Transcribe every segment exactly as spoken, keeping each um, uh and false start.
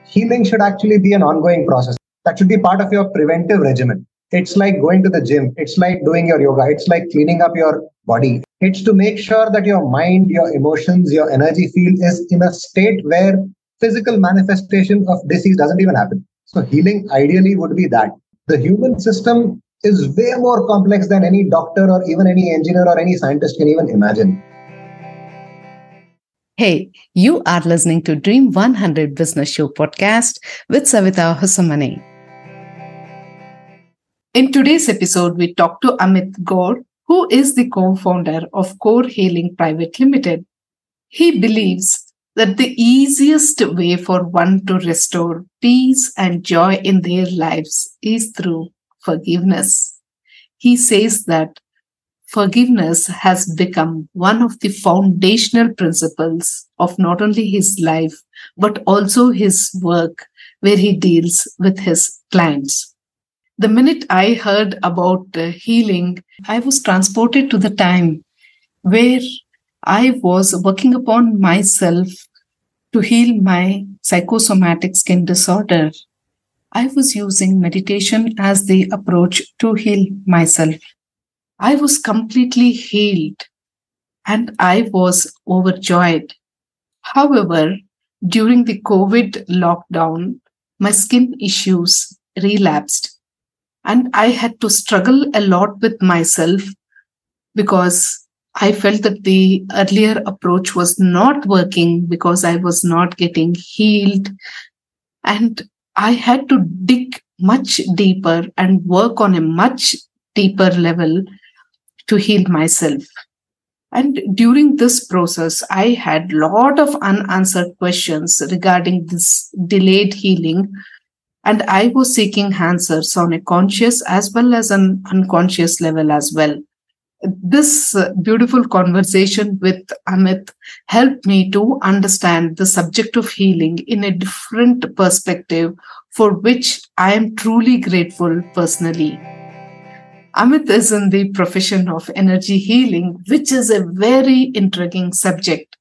healing should actually be an ongoing process. That should be part of your preventive regimen. It's like going to the gym. It's like doing your yoga. It's like cleaning up your body. It's to make sure that your mind, your emotions, your energy field is in a state where physical manifestation of disease doesn't even happen. So healing ideally would be that. The human system is way more complex than any doctor or even any engineer or any scientist can even imagine. Hey, you are listening to Dream one hundred Business Show podcast with Savita Hosamane. In today's episode, we talk to Amit Gaur, who is the co-founder of Core Healing Private Limited. He believes that the easiest way for one to restore peace and joy in their lives is through forgiveness. He says that forgiveness has become one of the foundational principles of not only his life, but also his work where he deals with his clients. The minute I heard about uh, healing, I was transported to the time where I was working upon myself to heal my psychosomatic skin disorder. I was using meditation as the approach to heal myself. I was completely healed and I was overjoyed. However, during the COVID lockdown, my skin issues relapsed and I had to struggle a lot with myself because I felt that the earlier approach was not working because I was not getting healed. And I had to dig much deeper and work on a much deeper level to heal myself. And during this process, I had a lot of unanswered questions regarding this delayed healing. And I was seeking answers on a conscious as well as an unconscious level as well. This beautiful conversation with Amit helped me to understand the subject of healing in a different perspective, for which I am truly grateful personally. Amit is in the profession of energy healing, which is a very intriguing subject.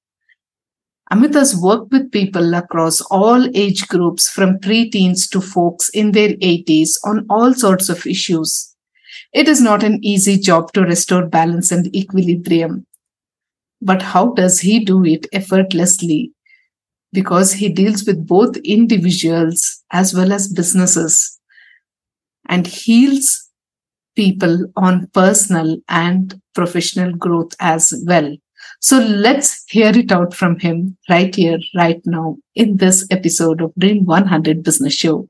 Amit has worked with people across all age groups, from preteens to folks in their eighties, on all sorts of issues. It is not an easy job to restore balance and equilibrium. But how does he do it effortlessly? Because he deals with both individuals as well as businesses and heals people on personal and professional growth as well. So let's hear it out from him right here, right now, in this episode of Dream one hundred Business Show.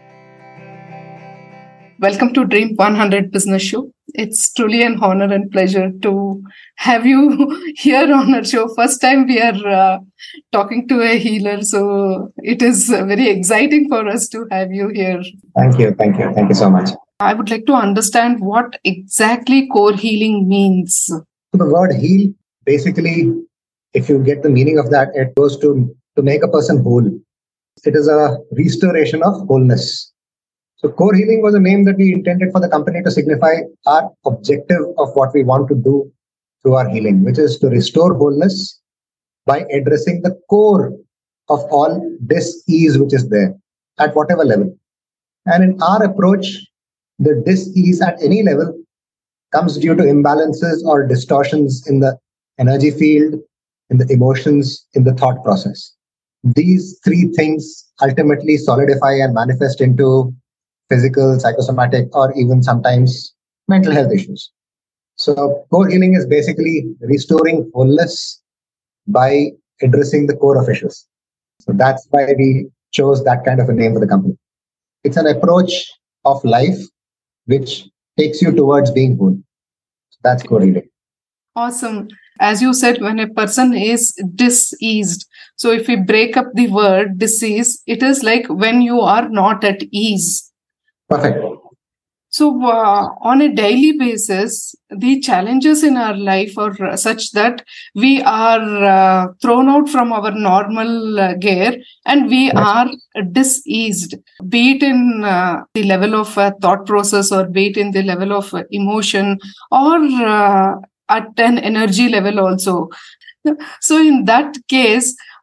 Welcome to Dream one hundred Business Show. It's truly an honor and pleasure to have you here on our show. First time we are uh, talking to a healer, so it is uh, very exciting for us to have you here. Thank you. Thank you. Thank you so much. I would like to understand what exactly core healing means. So the word heal, basically, if you get the meaning of that, it goes to, to make a person whole. It is a restoration of wholeness. So core healing was a name that we intended for the company to signify our objective of what we want to do through our healing, which is to restore wholeness by addressing the core of all dis-ease which is there at whatever level. And in our approach, the dis-ease at any level comes due to imbalances or distortions in the energy field, in the emotions, in the thought process. These three things ultimately solidify and manifest into physical, psychosomatic, or even sometimes mental health issues. So core healing is basically restoring wholeness by addressing the core of issues. So that's why we chose that kind of a name for the company. It's an approach of life which takes you towards being whole. So that's core healing. Awesome. As you said, when a person is diseased, so if we break up the word disease, it is like when you are not at ease. Perfect. So uh, on a daily basis, the challenges in our life are such that we are uh, thrown out from our normal uh, gear and we are diseased, be it in uh, the level of uh, thought process or be it in the level of uh, emotion or uh, at an energy level also. So in that case,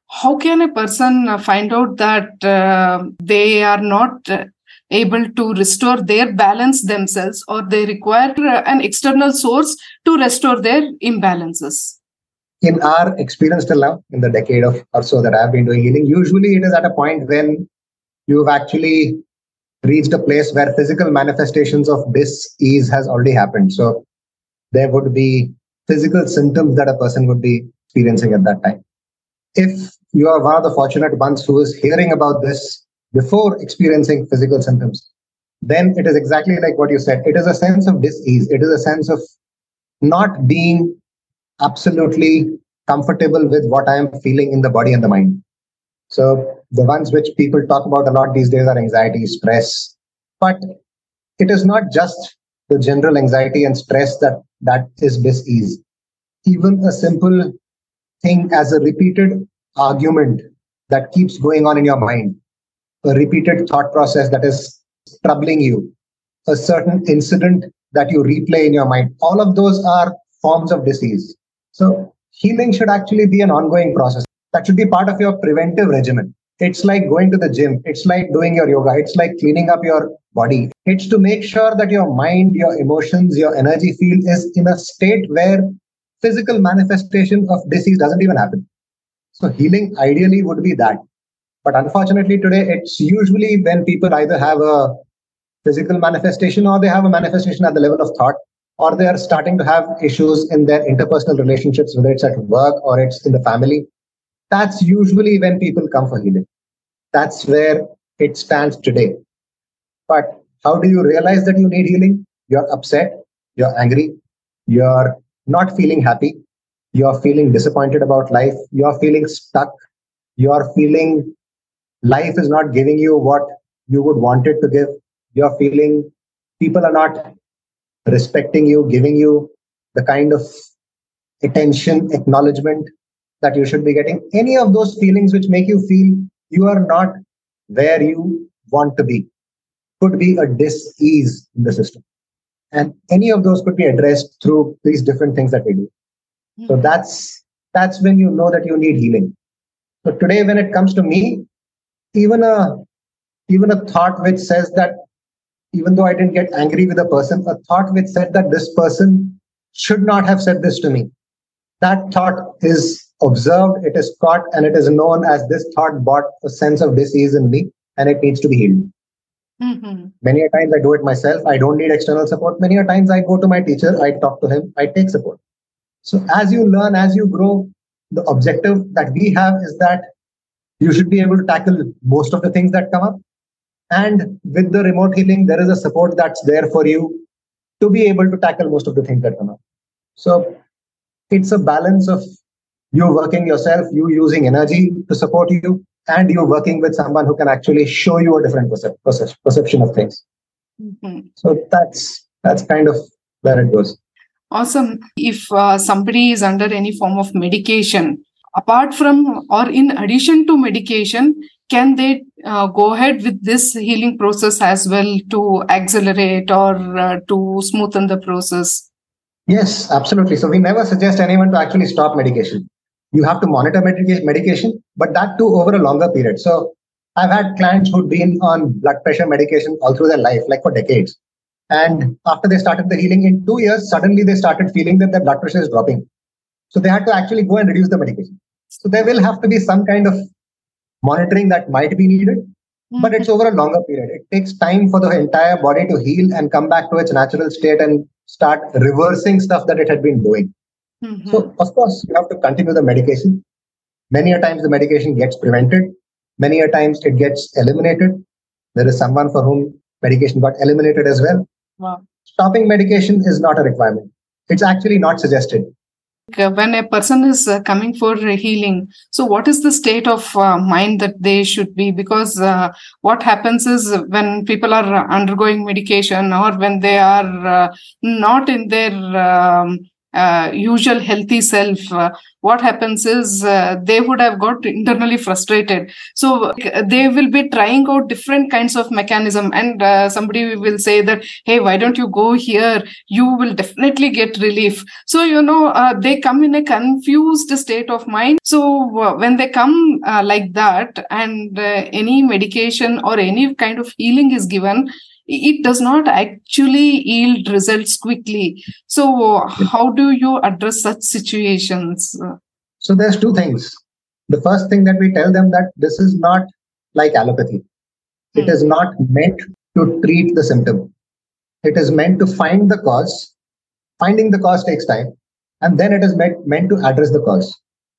how can a person uh, find out that uh, they are not uh, able to restore their balance themselves, or they require uh, an external source to restore their imbalances? In our experience till now, in the decade of or so that I've been doing healing, usually it is at a point when you've actually reached a place where physical manifestations of dis-ease has already happened. So there would be physical symptoms that a person would be experiencing at that time. If you are one of the fortunate ones who is hearing about this before experiencing physical symptoms, then it is exactly like what you said. It is a sense of dis-ease. It is a sense of not being absolutely comfortable with what I am feeling in the body and the mind. So the ones which people talk about a lot these days are anxiety, stress. But it is not just the general anxiety and stress that, that is dis-ease. Even a simple thing as a repeated argument that keeps going on in your mind, a repeated thought process that is troubling you, a certain incident that you replay in your mind, all of those are forms of disease. So healing should actually be an ongoing process. That should be part of your preventive regimen. It's like going to the gym. It's like doing your yoga. It's like cleaning up your body. It's to make sure that your mind, your emotions, your energy field is in a state where physical manifestation of disease doesn't even happen. So healing ideally would be that. But unfortunately today, it's usually when people either have a physical manifestation or they have a manifestation at the level of thought, or they are starting to have issues in their interpersonal relationships, whether it's at work or it's in the family. That's usually when people come for healing. That's where it stands today. But how do you realize that you need healing? You're upset, you're angry, you're not feeling happy, you're feeling disappointed about life, you're feeling stuck, you're feeling life is not giving you what you would want it to give, you're feeling people are not respecting you, giving you the kind of attention, acknowledgement that you should be getting. Any of those feelings which make you feel you are not where you want to be could be a dis-ease in the system. And any of those could be addressed through these different things that we do. Mm-hmm. So that's that's when you know that you need healing. So today, when it comes to me, even a even a thought which says that even though I didn't get angry with a person, a thought which said that this person should not have said this to me, that thought is observed, it is caught, and it is known as this thought brought a sense of disease in me, and it needs to be healed. Mm-hmm. Many a times I do it myself. I don't need external support. Many a times I go to my teacher, I talk to him, I take support. So as you learn, as you grow, the objective that we have is that you should be able to tackle most of the things that come up. And with the remote healing, there is a support that's there for you to be able to tackle most of the things that come up. So it's a balance of you working yourself, you using energy to support you, and you working with someone who can actually show you a different percep- percep- perception of things. Mm-hmm. So that's that's kind of where it goes. Awesome. If uh, somebody is under any form of medication, apart from or in addition to medication, can they uh, go ahead with this healing process as well to accelerate or uh, to smoothen the process? Yes, absolutely. So we never suggest anyone to actually stop medication. You have to monitor medica- medication, but that too over a longer period. So I've had clients who've been on blood pressure medication all through their life, like for decades. And after they started the healing in two years, suddenly they started feeling that their blood pressure is dropping. So they had to actually go and reduce the medication. So there will have to be some kind of monitoring that might be needed, mm-hmm. but it's over a longer period. It takes time for the entire body to heal and come back to its natural state and start reversing stuff that it had been doing. Mm-hmm. So, of course, you have to continue the medication. Many a times the medication gets prevented. Many a times it gets eliminated. There is someone for whom medication got eliminated as well. Wow. Stopping medication is not a requirement. It's actually not suggested. When a person is uh, coming for healing, so what is the state of uh, mind that they should be? Because uh, what happens is when people are undergoing medication or when they are uh, not in their um, uh, usual healthy self, uh, what happens is uh, they would have got internally frustrated. So uh, they will be trying out different kinds of mechanism, and uh, somebody will say that, hey, why don't you go here? You will definitely get relief. So, you know, uh, they come in a confused state of mind. So uh, when they come uh, like that, and uh, any medication or any kind of healing is given, it does not actually yield results quickly. So how do you address such situations? So there's two things. The first thing that we tell them that this is not like allopathy. It Hmm. is not meant to treat the symptom. It is meant to find the cause. Finding the cause takes time. And then it is meant, meant to address the cause.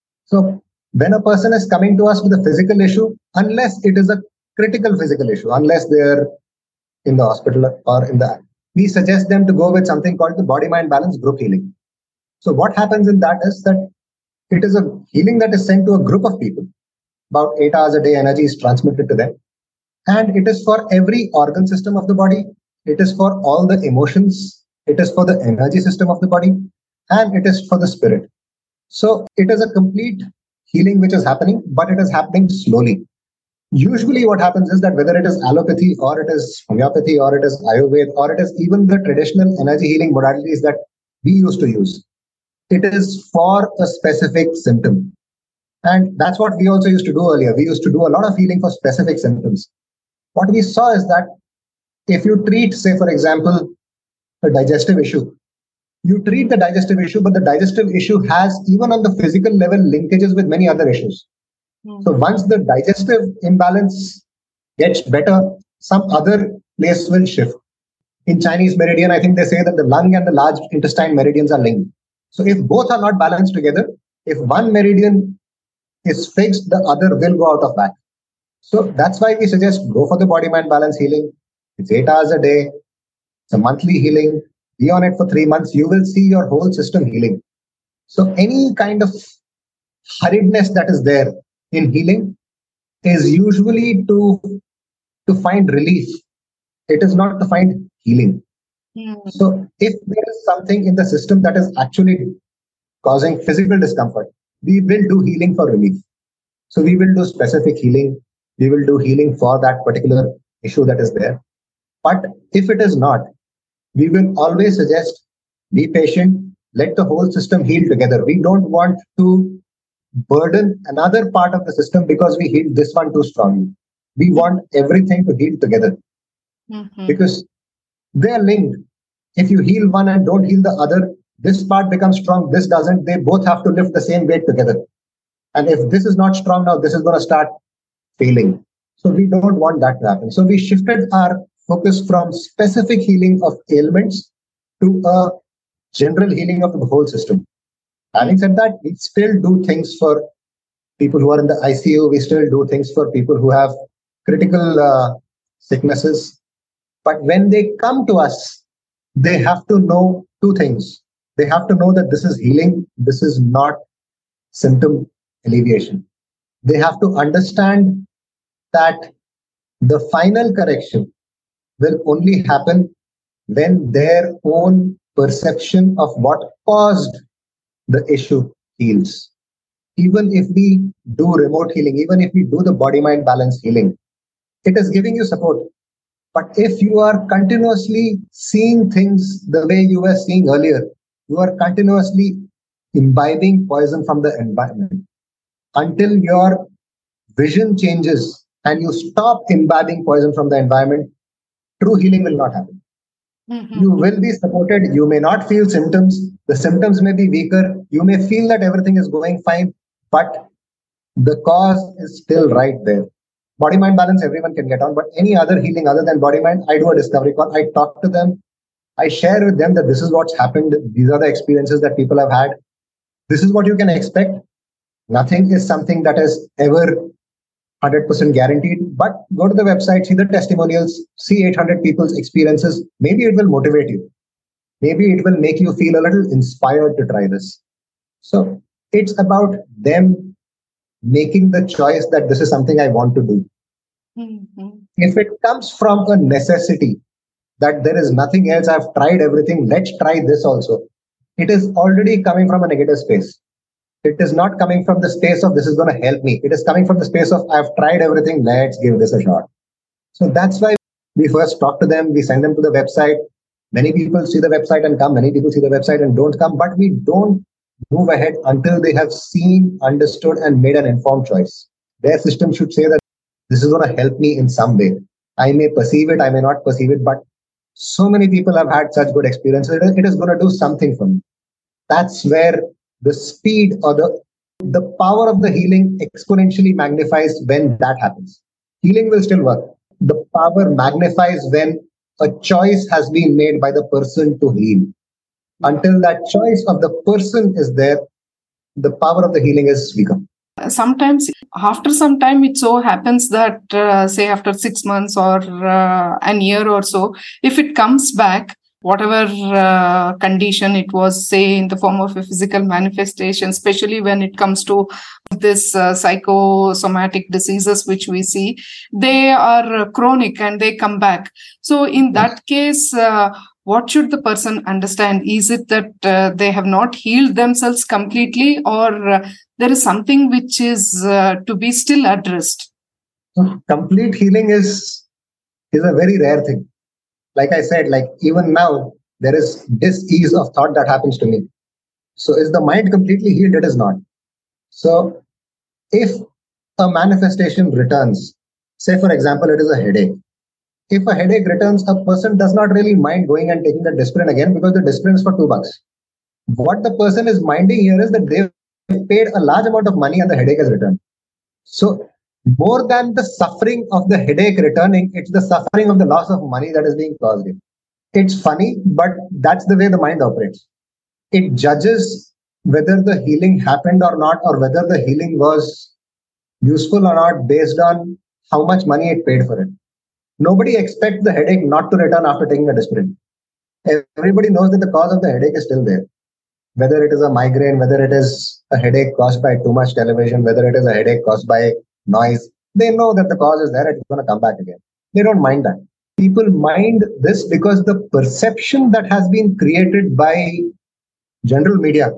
So when a person is coming to us with a physical issue, unless it is a critical physical issue, unless they're in the hospital or in the, we suggest them to go with something called the body mind balance group healing. So what happens in that is that it is a healing that is sent to a group of people. About eight hours a day, energy is transmitted to them. And it is for every organ system of the body. It is for all the emotions. It is for the energy system of the body. And it is for the spirit. So it is a complete healing which is happening, but it is happening slowly. Usually what happens is that whether it is allopathy or it is homeopathy or it is Ayurveda or it is even the traditional energy healing modalities that we used to use, it is for a specific symptom. And that's what we also used to do earlier. We used to do a lot of healing for specific symptoms. What we saw is that if you treat, say, for example, a digestive issue, you treat the digestive issue, but the digestive issue has, even on the physical level, linkages with many other issues. Mm-hmm. So once the digestive imbalance gets better, some other place will shift. In Chinese meridian, I think they say that the lung and the large intestine meridians are linked. So if both are not balanced together, if one meridian is fixed, the other will go out of whack. So that's why we suggest go for the body mind balance healing. It's eight hours a day. It's a monthly healing. Be on it for three months. You will see your whole system healing. So any kind of hurriedness that is there in healing is usually to, to find relief. It is not to find healing. Mm. So if there is something in the system that is actually causing physical discomfort, we will do healing for relief. So we will do specific healing. We will do healing for that particular issue that is there. But if it is not, we will always suggest be patient, let the whole system heal together. We don't want to burden another part of the system because we healed this one too strongly. We want everything to heal together. Mm-hmm. Because they are linked. If you heal one and don't heal the other, this part becomes strong, this doesn't. They both have to lift the same weight together. And if this is not strong now, this is going to start failing. So we don't want that to happen. So we shifted our focus from specific healing of ailments to a general healing of the whole system. Having said that, we still do things for people who are in the I C U. We still do things for people who have critical uh, sicknesses. But when they come to us, they have to know two things. They have to know that this is healing. This is not symptom alleviation. They have to understand that the final correction will only happen when their own perception of what caused the issue heals. Even if we do remote healing, even if we do the body-mind balance healing, it is giving you support. But if you are continuously seeing things the way you were seeing earlier, you are continuously imbibing poison from the environment. Until your vision changes and you stop imbibing poison from the environment, true healing will not happen. Mm-hmm. You will be supported. You may not feel symptoms. The symptoms may be weaker. You may feel that everything is going fine, but the cause is still right there. Body mind balance, everyone can get on, but any other healing other than body mind, I do a discovery call. I talk to them. I share with them that this is what's happened. These are the experiences that people have had. This is what you can expect. Nothing is something that is ever one hundred percent guaranteed, but go to the website, see the testimonials, see eight hundred people's experiences. Maybe it will motivate you. Maybe it will make you feel a little inspired to try this. So it's about them making the choice that this is something I want to do. Mm-hmm. If it comes from a necessity that there is nothing else, I've tried everything, let's try this also. it is already coming from a negative space. It is not coming from the space of this is going to help me. It is coming from the space of I've tried everything, let's give this a shot. So that's why we first talk to them, we send them to the website. Many people see the website and come, many people see the website and don't come, but we don't move ahead until they have seen, understood, and made an informed choice. Their system should say that this is going to help me in some way. I may perceive it, I may not perceive it, but so many people have had such good experiences. It is going to do something for me. That's where the speed or the, the power of the healing exponentially magnifies when that happens. Healing will still work. The power magnifies when a choice has been made by the person to heal. Until that choice of the person is there, the power of the healing is weaker. Sometimes, after some time, it so happens that, uh, say, after six months or uh, an year or so, if it comes back, whatever uh, condition it was, say, in the form of a physical manifestation, especially when it comes to this uh, psychosomatic diseases which we see, they are chronic and they come back. So in that case, uh, what should the person understand? Is it that uh, they have not healed themselves completely, or uh, there is something which is uh, to be still addressed? Complete healing is is a very rare thing. Like I said, like even now, there is dis-ease of thought that happens to me. So is the mind completely healed? It is not. So if a manifestation returns, say for example, it is a headache. If a headache returns, a person does not really mind going and taking the Disprin again because the Disprin is for two bucks. What the person is minding here is that they've paid a large amount of money and the headache has returned. So more than the suffering of the headache returning, it's the suffering of the loss of money that is being caused. It's funny, but that's the way the mind operates. It judges whether the healing happened or not, or whether the healing was useful or not based on how much money it paid for it. Nobody expects the headache not to return after taking a Disprin. Everybody knows that the cause of the headache is still there. Whether it is a migraine, whether it is a headache caused by too much television, whether it is a headache caused by noise, they know that the cause is there, it's going to come back again. They don't mind that. People mind this because the perception that has been created by general media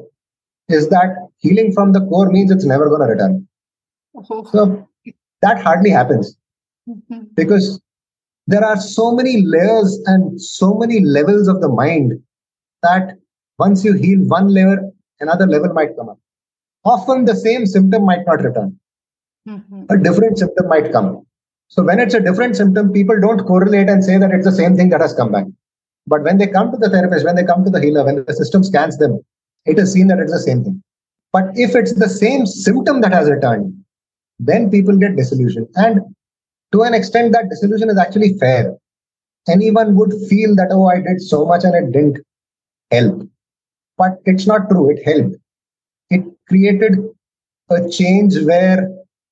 is that healing from the core means it's never going to return. Oh. So that hardly happens. Mm-hmm. Because there are so many layers and so many levels of the mind that once you heal one layer, another level might come up. Often the same symptom might not return. Mm-hmm. A different symptom might come. So when it's a different symptom, people don't correlate and say that it's the same thing that has come back. But when they come to the therapist, when they come to the healer, when the system scans them, it is seen that it's the same thing. But if it's the same symptom that has returned, then people get disillusioned. And to an extent, that disillusion is actually fair. Anyone would feel that, oh, I did so much and it didn't help. But it's not true. It helped. It created a change where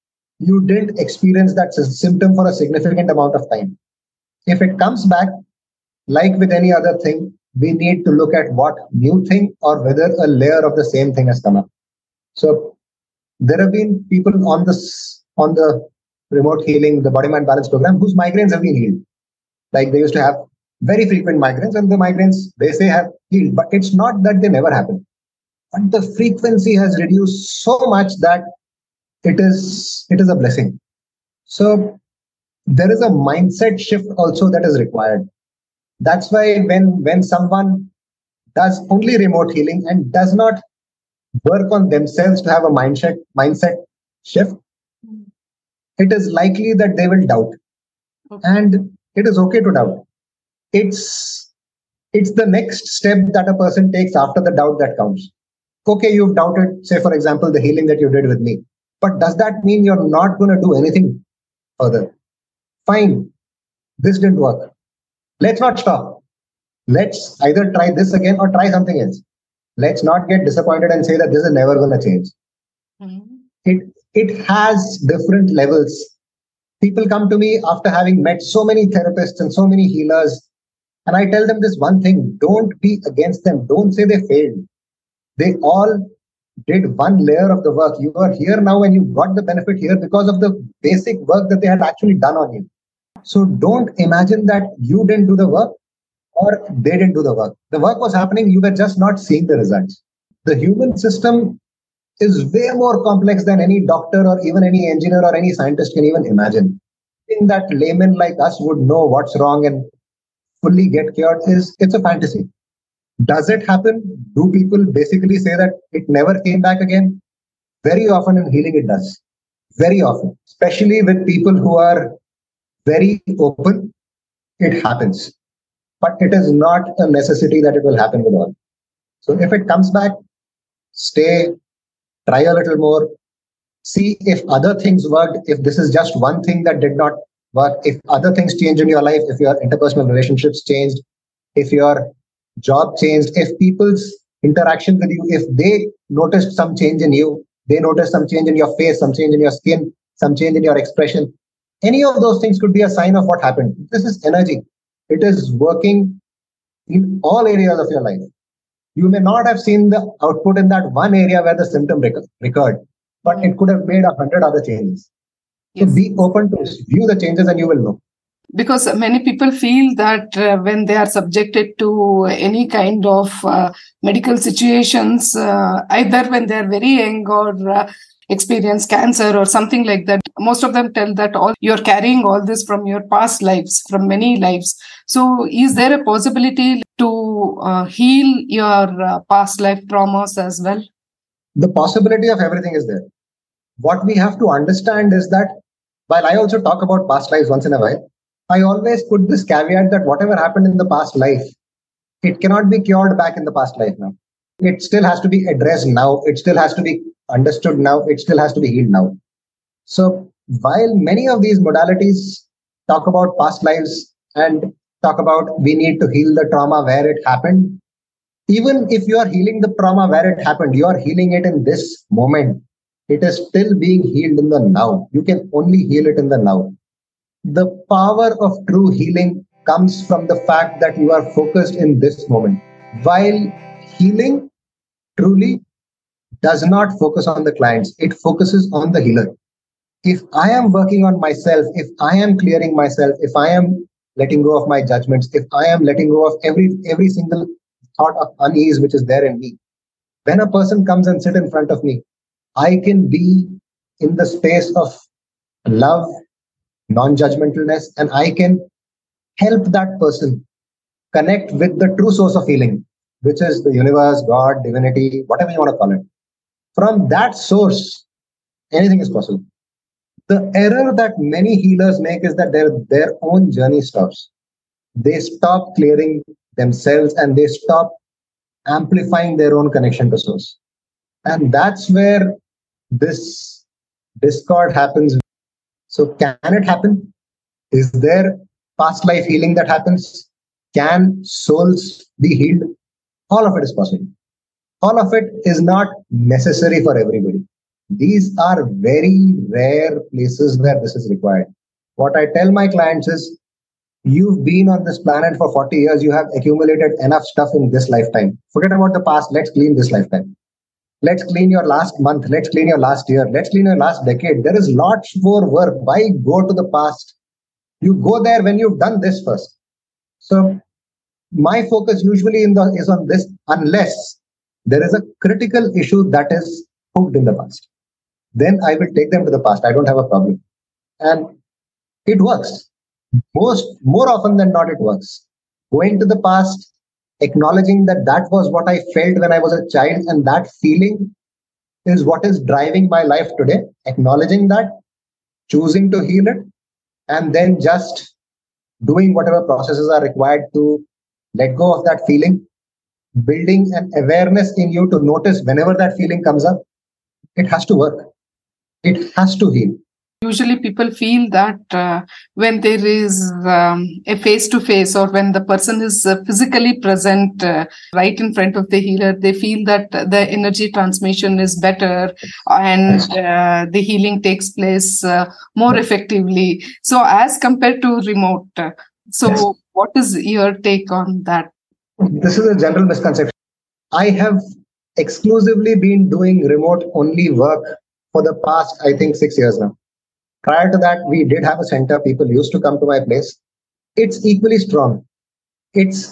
you didn't experience that symptom for a significant amount of time. If it comes back, like with any other thing, we need to look at what new thing or whether a layer of the same thing has come up. So there have been people on this on the remote healing, the Body Mind Balance program, whose migraines have been healed. Like they used to have very frequent migraines, and the migraines they say have healed, but it's not that they never happen. But the frequency has reduced so much that it is it is a blessing. So there is a mindset shift also that is required. That's why when when someone does only remote healing and does not work on themselves to have a mindset mindset shift, it is likely that they will doubt. Okay. And it is okay to doubt. It's it's the next step that a person takes after the doubt that counts. Okay, you've doubted, say, for example, the healing that you did with me. But does that mean you're not going to do anything further? Fine. This didn't work. Let's not stop. Let's either try this again or try something else. Let's not get disappointed and say that this is never going to change. Mm-hmm. It it has different levels. People come to me after having met so many therapists and so many healers, and I tell them this one thing: don't be against them. Don't say they failed. They all did one layer of the work. You are here now and you got the benefit here because of the basic work that they had actually done on you. So don't imagine that you didn't do the work. or they didn't do the work. The work was happening, you were just not seeing the results. The human system is way more complex than any doctor or even any engineer or any scientist can even imagine. In that layman like us would know what's wrong and fully get cured is it's a fantasy. Does it happen? Do people basically say that it never came back again? Very often in healing, it does. Very often, especially with people who are very open, it happens. But it is not a necessity that it will happen with all. So if it comes back, stay, try a little more, see if other things worked, if this is just one thing that did not work, if other things change in your life, if your interpersonal relationships changed, if your job changed, if people's interaction with you, if they noticed some change in you, they noticed some change in your face, some change in your skin, some change in your expression. Any of those things could be a sign of what happened. This is energy. It is working in all areas of your life. You may not have seen the output in that one area where the symptom recurred, but it could have made a hundred other changes. Yes. So be open to view the changes and you will know. Because many people feel that uh, when they are subjected to any kind of uh, medical situations, uh, either when they are very young or uh, experience cancer or something like that, most of them tell that all you're carrying all this from your past lives, from many lives. So is there a possibility to uh, heal your uh, past life traumas as well? The possibility of everything is there. What we have to understand is that while I also talk about past lives once in a while, I always put this caveat that whatever happened in the past life, it cannot be cured back in the past life now. It still has to be addressed now. It still has to be understood now. It still has to be healed now. So while many of these modalities talk about past lives and talk about we need to heal the trauma where it happened, even if you are healing the trauma where it happened, you are healing it in this moment. It is still being healed in the now. You can only heal it in the now. The power of true healing comes from the fact that you are focused in this moment. While healing truly does not focus on the clients, it focuses on the healer. If I am working on myself, if I am clearing myself, if I am letting go of my judgments, if I am letting go of every every single thought of unease which is there in me, when a person comes and sit in front of me, I can be in the space of love, non-judgmentalness, and I can help that person connect with the true source of healing, which is the universe, God, divinity, whatever you want to call it. From that source, anything is possible. The error that many healers make is that their, their own journey stops. They stop clearing themselves and they stop amplifying their own connection to source. And that's where this discord happens. So can it happen? Is there past life healing that happens? Can souls be healed? All of it is possible. All of it is not necessary for everybody. These are very rare places where this is required. What I tell my clients is, you've been on this planet for forty years, you have accumulated enough stuff in this lifetime. Forget about the past, let's clean this lifetime. Let's clean your last month, let's clean your last year, let's clean your last decade. There is lots more work. Why go to the past? You go there when you've done this first. So my focus usually in the, is on this, unless there is a critical issue that is hooked in the past. Then I will take them to the past. I don't have a problem. And it works. Most, more often than not, it works. Going to the past, acknowledging that that was what I felt when I was a child, and that feeling is what is driving my life today. Acknowledging that, choosing to heal it, and then just doing whatever processes are required to let go of that feeling, building an awareness in you to notice whenever that feeling comes up. It has to work. It has to heal. Usually people feel that uh, when there is um, a face-to-face, or when the person is uh, physically present uh, right in front of the healer, they feel that the energy transmission is better and uh, the healing takes place uh, more effectively. So as compared to remote. Uh, so yes. What is your take on that? This is a general misconception. I have exclusively been doing remote only work for the past, I think, six years now. Prior to that, we did have a center. People used to come to my place. It's equally strong. It's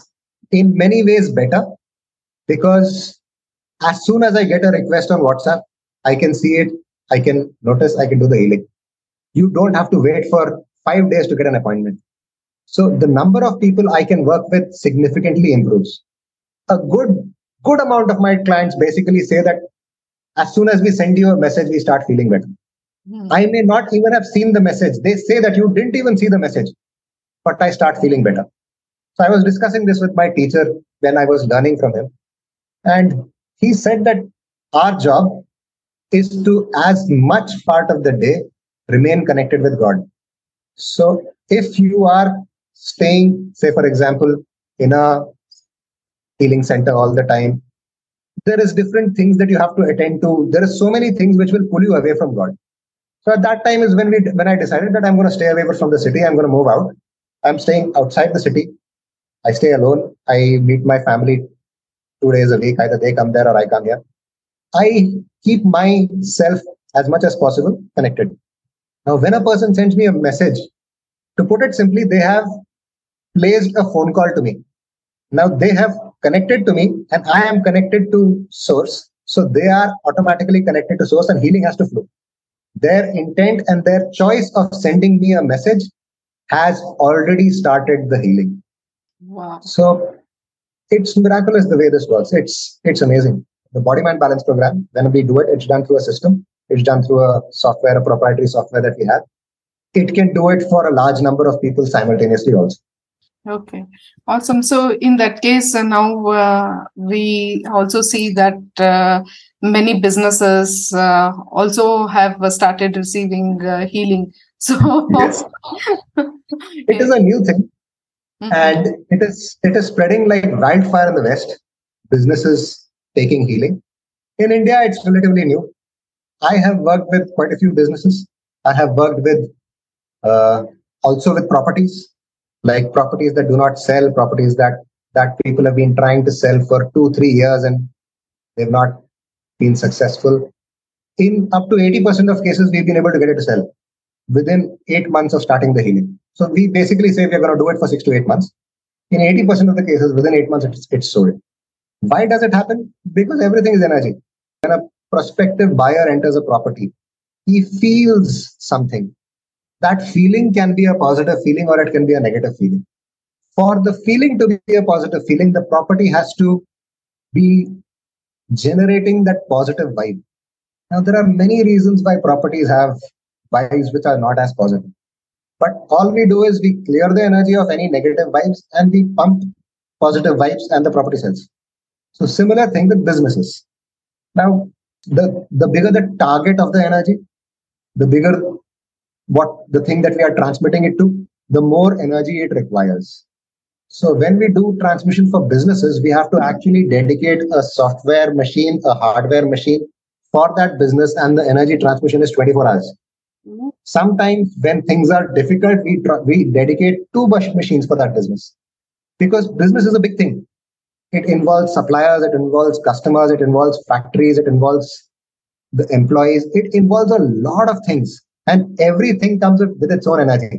in many ways better, because as soon as I get a request on WhatsApp, I can see it, I can notice, I can do the healing. You don't have to wait for five days to get an appointment. So the number of people I can work with significantly improves. A good good amount of my clients basically say that as soon as we send you a message, we start feeling better. Hmm. I may not even have seen the message. They say that you didn't even see the message, but I start feeling better. So I was discussing this with my teacher when I was learning from him. And he said that our job is to, as much part of the day, remain connected with God. So if you are staying, say, for example, in a healing center all the time, there is different things that you have to attend to. There are so many things which will pull you away from God. So at that time is when we when I decided that I'm going to stay away from the city. I'm going to move out. I'm staying outside the city. I stay alone. I meet my family two days a week. Either they come there or I come here. I keep myself as much as possible connected. Now, when a person sends me a message, to put it simply, they have placed a phone call to me. Now they have connected to me and I am connected to source. So they are automatically connected to source and healing has to flow. Their intent and their choice of sending me a message has already started the healing. Wow. So it's miraculous the way this works. It's it's amazing. The Body Mind Balance program, when we do it, it's done through a system. It's done through a software, a proprietary software that we have. It can do it for a large number of people simultaneously also. Okay, awesome. So in that case, uh, now uh, we also see that uh, many businesses uh, also have uh, started receiving uh, healing. So yes, it is a new thing, mm-hmm. and it is it is spreading like wildfire in the West. Businesses taking healing. In India, it's relatively new. I have worked with quite a few businesses. I have worked with uh, also with properties. Like properties that do not sell, properties that that people have been trying to sell for two, three years and they've not been successful. In up to eighty percent of cases, we've been able to get it to sell within eight months of starting the healing. So we basically say we're going to do it for six to eight months. In eighty percent of the cases, within eight months, it's, it's sold. Why does it happen? Because everything is energy. When a prospective buyer enters a property, he feels something. That feeling can be a positive feeling or it can be a negative feeling. For the feeling to be a positive feeling, the property has to be generating that positive vibe. Now, there are many reasons why properties have vibes which are not as positive. But all we do is we clear the energy of any negative vibes and we pump positive vibes and the property sells. So similar thing with businesses. Now, the, the bigger the target of the energy, the bigger what the thing that we are transmitting it to, the more energy it requires. So when we do transmission for businesses, we have to actually dedicate a software machine, a hardware machine for that business, and the energy transmission is twenty-four hours. Mm-hmm. Sometimes when things are difficult, we tr- we dedicate two machines for that business, because business is a big thing. It involves suppliers, it involves customers, it involves factories, it involves the employees, it involves a lot of things. And everything comes with its own energy.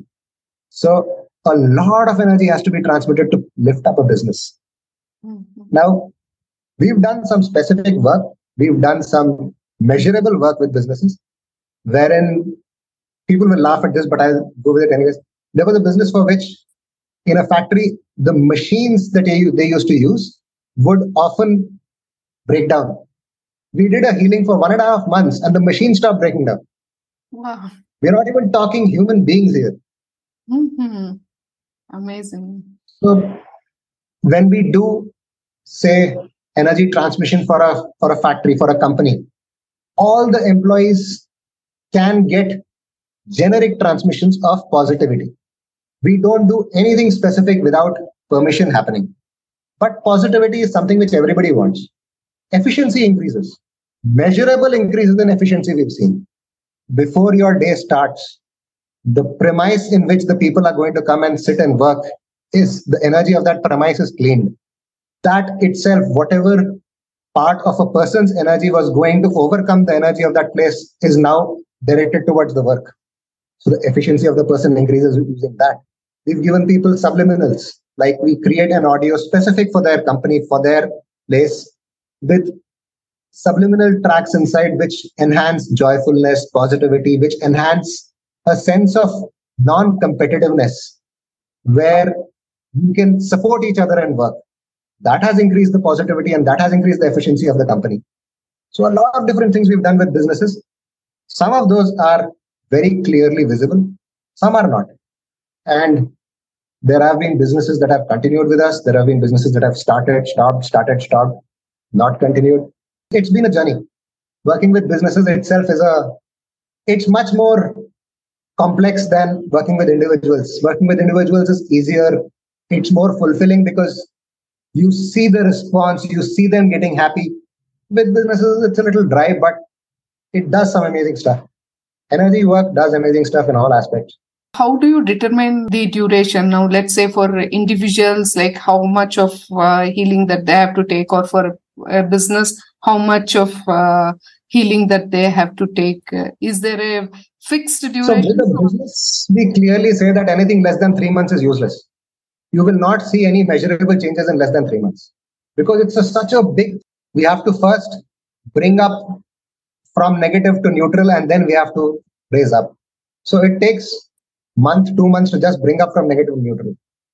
So a lot of energy has to be transmitted to lift up a business. Mm-hmm. Now, we've done some specific work. We've done some measurable work with businesses, wherein people will laugh at this, but I'll go with it anyways. There was a business for which, in a factory, the machines that they, they used to use would often break down. We did a healing for one and a half months, and the machine stopped breaking down. Wow. We're not even talking human beings here. Mm-hmm. Amazing. So when we do, say, energy transmission for a for a factory, for a company, all the employees can get generic transmissions of positivity. We don't do anything specific without permission happening. But positivity is something which everybody wants. Efficiency increases. Measurable increases in efficiency we've seen. Before your day starts, the premise in which the people are going to come and sit and work is the energy of that premise is cleaned. That itself, whatever part of a person's energy was going to overcome the energy of that place, is now directed towards the work. So the efficiency of the person increases using that. We've given people subliminals. Like we create an audio specific for their company, for their place, with subliminal tracks inside which enhance joyfulness, positivity, which enhance a sense of non-competitiveness where you can support each other and work. That has increased the positivity and that has increased the efficiency of the company. So a lot of different things we've done with businesses. Some of those are very clearly visible. Some are not. And there have been businesses that have continued with us. There have been businesses that have started, stopped, started, stopped, not continued. It's been a journey. Working with businesses itself is a, it's much more complex than working with individuals. Working with individuals is easier. It's more fulfilling because you see the response, you see them getting happy. With businesses, it's a little dry, but it does some amazing stuff. Energy work does amazing stuff in all aspects. How do you determine the duration? Now, let's say for individuals, like how much of uh, healing that they have to take, or for a business, how much of uh, healing that they have to take? Uh, is there a fixed duration? So with the business, we clearly say that anything less than three months is useless. You will not see any measurable changes in less than three months because it's a, such a big, we have to first bring up from negative to neutral and then we have to raise up. So it takes month, two months to just bring up from negative to neutral.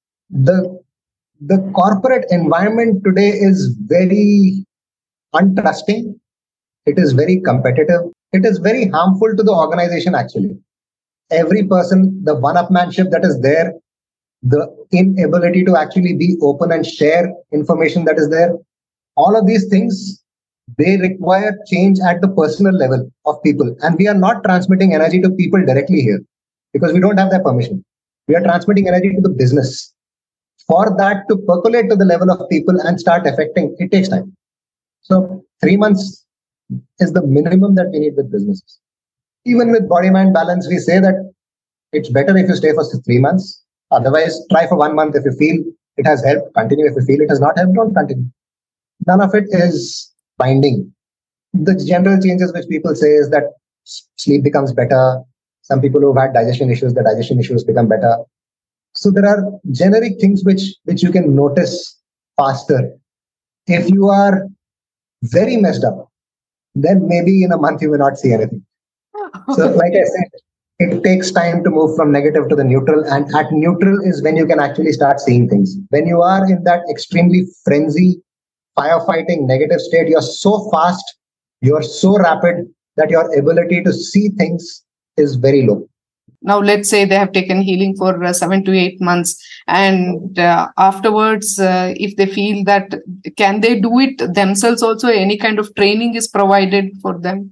The, the corporate environment today is very untrusting. It is very competitive. It is very harmful to the organization actually. Every person, the one-upmanship that is there, the inability to actually be open and share information that is there, all of these things, they require change at the personal level of people. And we are not transmitting energy to people directly here because we don't have their permission. We are transmitting energy to the business. For that to percolate to the level of people and start affecting, it takes time. So three months is the minimum that we need with businesses. Even with body-mind balance, we say that it's better if you stay for three months. Otherwise, try for one month. If you feel it has helped, continue. If you feel it has not helped, don't continue. None of it is binding. The general changes which people say is that sleep becomes better. Some people who've had digestion issues, the digestion issues become better. So there are generic things which, which you can notice faster. If you are very messed up, then maybe in a month you may not see anything. So like I said, it takes time to move from negative to the neutral, and at neutral is when you can actually start seeing things. When you are in that extremely frenzy, firefighting negative state, you're so fast, you're so rapid that your ability to see things is very low. Now, let's say they have taken healing for uh, seven to eight months, and uh, afterwards, uh, if they feel that, can they do it themselves also? Any kind of training is provided for them?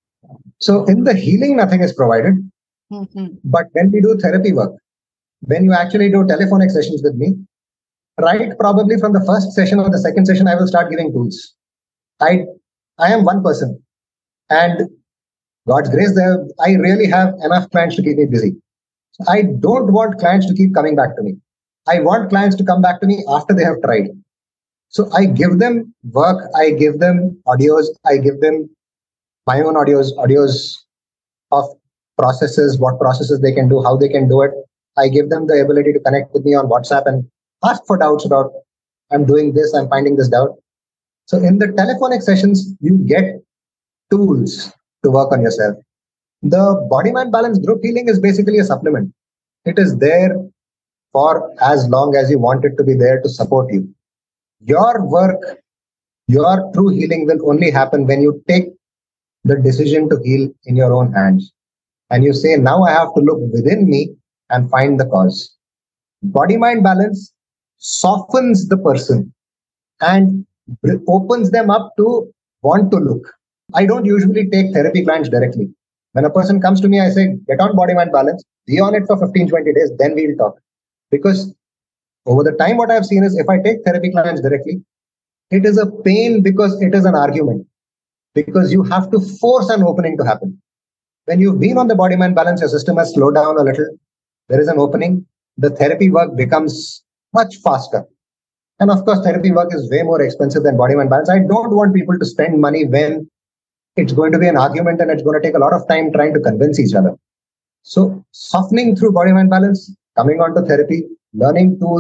So in the healing, nothing is provided. Mm-hmm. But when we do therapy work, when you actually do telephonic sessions with me, right, probably from the first session or the second session, I will start giving tools. I, I am one person, and God's grace, there, I really have enough clients to keep me busy. I don't want clients to keep coming back to me. I want clients to come back to me after they have tried. So I give them work, I give them audios, I give them my own audios, audios of processes, what processes they can do, how they can do it. I give them the ability to connect with me on WhatsApp and ask for doubts about, I'm doing this, I'm finding this doubt. So in the telephonic sessions, you get tools to work on yourself. The body-mind balance group healing is basically a supplement. It is there for as long as you want it to be there to support you. Your work, your true healing will only happen when you take the decision to heal in your own hands. And you say, now I have to look within me and find the cause. Body-mind balance softens the person and opens them up to want to look. I don't usually take therapy clients directly. When a person comes to me, I say, get on body-mind balance, be on it for fifteen, twenty days, then we'll talk. Because over the time, what I've seen is if I take therapy clients directly, it is a pain because it is an argument. Because you have to force an opening to happen. When you've been on the body-mind balance, your system has slowed down a little. There is an opening. The therapy work becomes much faster. And of course, therapy work is way more expensive than body-mind balance. I don't want people to spend money when it's going to be an argument and it's going to take a lot of time trying to convince each other. So softening through body-mind balance, coming on to therapy, learning tools,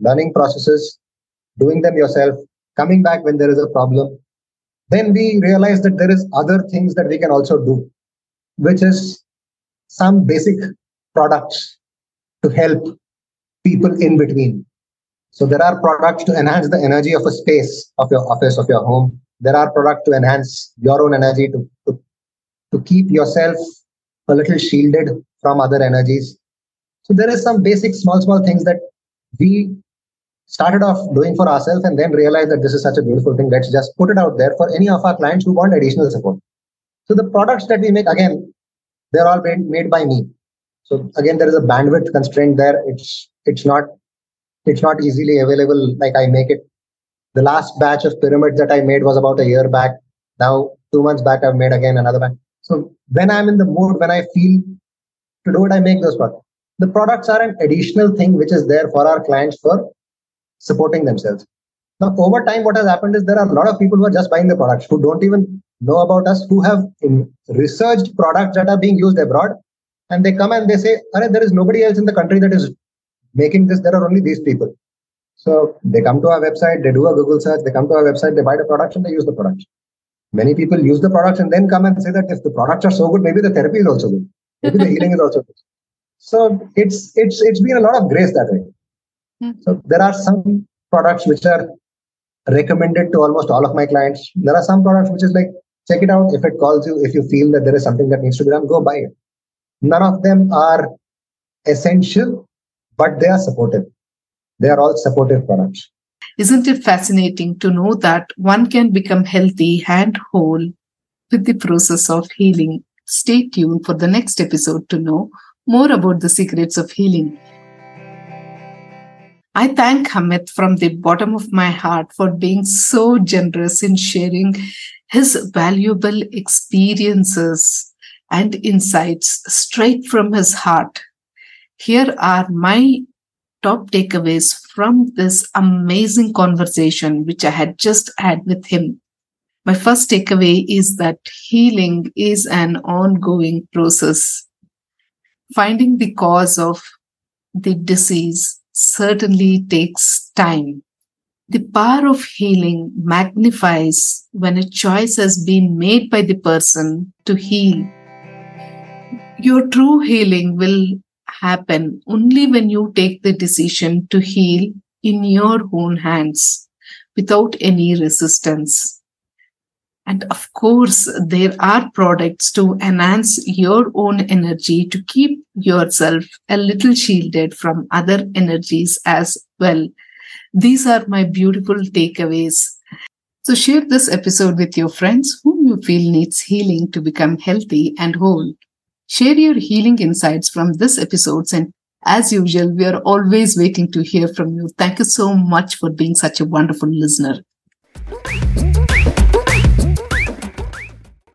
learning processes, doing them yourself, coming back when there is a problem. Then we realize that there is other things that we can also do, which is some basic products to help people in between. So there are products to enhance the energy of a space of your office, of your home. There are products to enhance your own energy, to, to, to keep yourself a little shielded from other energies. So there is some basic small, small things that we started off doing for ourselves and then realized that this is such a beautiful thing. Let's just put it out there for any of our clients who want additional support. So the products that we make, again, they're all made, made by me. So again, there is a bandwidth constraint there. It's it's not it's not easily available like I make it. The last batch of pyramids that I made was about a year back. Now, two months back, I've made again another batch. So when I'm in the mood, when I feel to do it, I make those products. The products are an additional thing which is there for our clients for supporting themselves. Now, over time, what has happened is there are a lot of people who are just buying the products, who don't even know about us, who have in researched products that are being used abroad. And they come and they say, there is nobody else in the country that is making this. There are only these people. So they come to our website, they do a Google search, they come to our website, they buy the products and they use the products. Many people use the products and then come and say that if the products are so good, maybe the therapy is also good. Maybe the healing is also good. So it's it's it's been a lot of grace that way. Mm-hmm. So there are some products which are recommended to almost all of my clients. There are some products which is like, check it out. If it calls you, if you feel that there is something that needs to be done, go buy it. None of them are essential, but they are supportive. They are all supportive products. Isn't it fascinating to know that one can become healthy and whole with the process of healing? Stay tuned for the next episode to know more about the secrets of healing. I thank Amit from the bottom of my heart for being so generous in sharing his valuable experiences and insights straight from his heart. Here are my top takeaways from this amazing conversation which I had just had with him. My first takeaway is that healing is an ongoing process. Finding the cause of the disease certainly takes time. The power of healing magnifies when a choice has been made by the person to heal. Your true healing will happen only when you take the decision to heal in your own hands without any resistance. And of course, there are products to enhance your own energy to keep yourself a little shielded from other energies as well. These are my beautiful takeaways. So share this episode with your friends whom you feel needs healing to become healthy and whole. Share your healing insights from this episode, and as usual, we are always waiting to hear from you. Thank you so much for being such a wonderful listener.